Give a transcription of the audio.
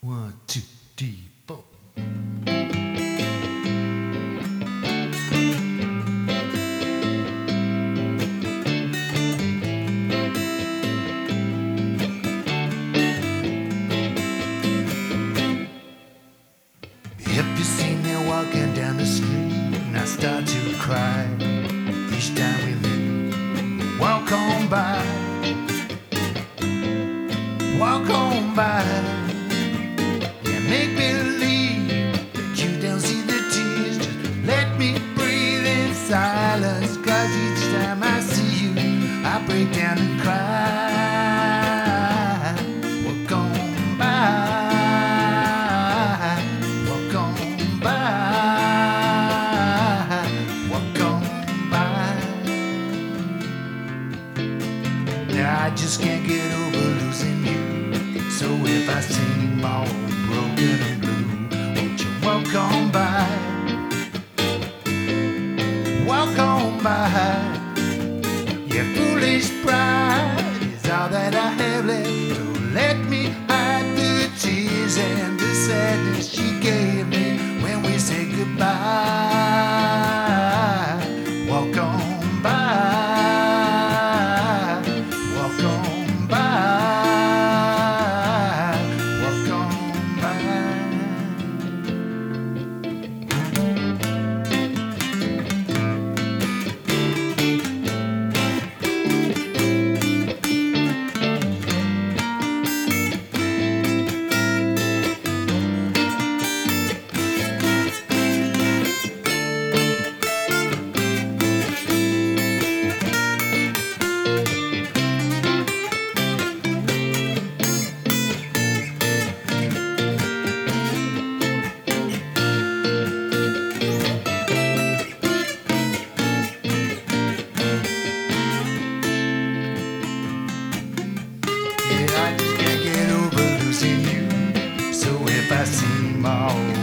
One, two, three, four. If you see me walking down the street and I start to cry each time we meet, walk on by, walk on by. Yeah, make believe that you don't see the tears. Just let me breathe in silence, 'cause each time I see you I break down and cry. Walk on by. I just can't get over losing you. So if I seem all broken and blue, won't you walk on by? Walk on by. Your foolish pride is all that I have left. So let me hide the tears and the sadness she gave me when we said goodbye. Walk on by. I just can't get over losing you. So if I seem all